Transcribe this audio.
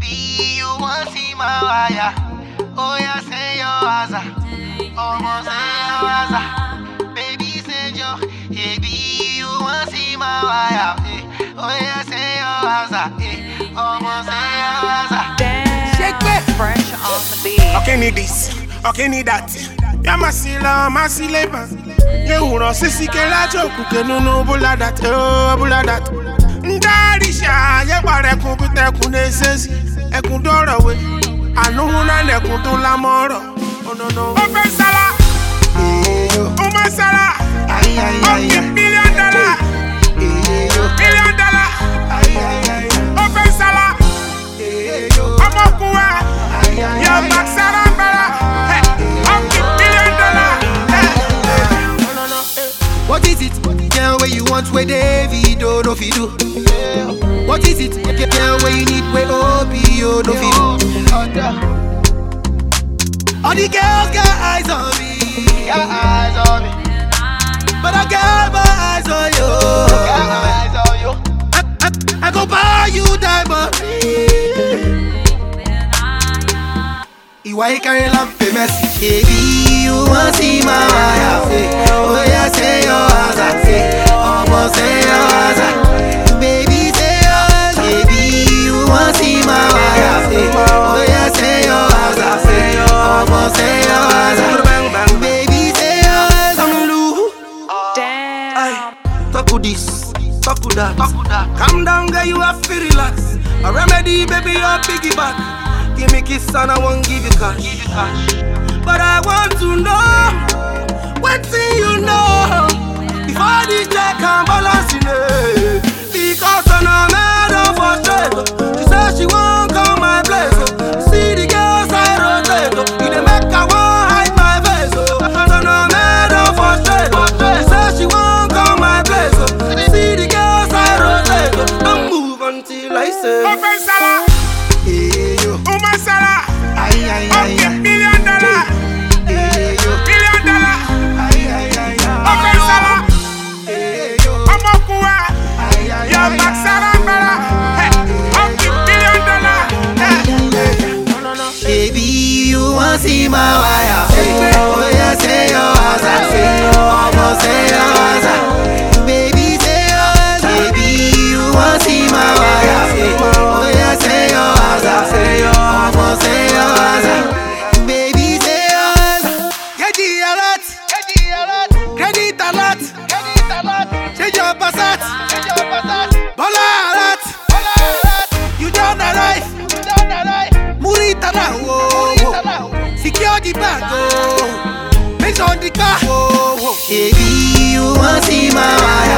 Baby, you want see my wire? Oh yeah, say your answer. Almost say your answer. Baby, say your. Baby, you want see my wire? Oh yeah, say your answer. Almost say your answer. Shake it. Fresh on the beat. Okay, need this. Okay, need that. Ya masila, masileba. Ye uro sisi ke la joku ke no bula that. Oh, bula that. Ndarisha, ye bare kun bite kun nesesi. Ekun doro we. Anu na nekun to la moro. Oh no no. O fe sala. O ma sala. Ay ay ay. $1 million. $1 million. Ay ay ay. O fe sala. Omo kuwa. Yo back sala bala. $1 million. What is it? Girl, where you want where David no fi do? What is it? Girl, where you need where Opio no fi do? All the girls got eyes on me, got eyes on me. But I got my eyes on you, got eyes on you. I go buy you diamond ring. Ìwà ìkànnì la famous. Baby, you want see my wire? Oh yeah, say your answer. Almost say your answer. Baby, say your answer. Baby, you want see my wire? Oh yeah, say your answer. Almost say your answer. Baby, say your answer. Damn. Talk with this, talk with that. Calm down, girl, you have to relax. A remedy, baby, your piggyback. Give me kiss and I won't give you cash. But I want to know, what thing you know, before the check and balance in it. Because I'm a man of frustration. She said she won't come my place. See the girls I rotate. You dey make her want hide my face. I'm a man of frustration. She said she won't come my place. See the girls I rotate. Don't move until I say. Open sala. Uma sala. Ay ay ay ay. $1 million. $1 million. Ay ay ay. Open sala. Omo kuwa. Yo back sala bala. $1 million. Baby, you want see my wire? Oh yeah, say your answer. Almost say your answer. Baby, say your answer. Baby, you want see my wire? Oh yeah, say your answer. Almost say your answer. Baby, say your answer. Get the alert. Credit alert. Change your passat. Bola alert. You don't arrive. Murita now, secure the bag, oh. Based on the car, oh. Baby, you want see my wire?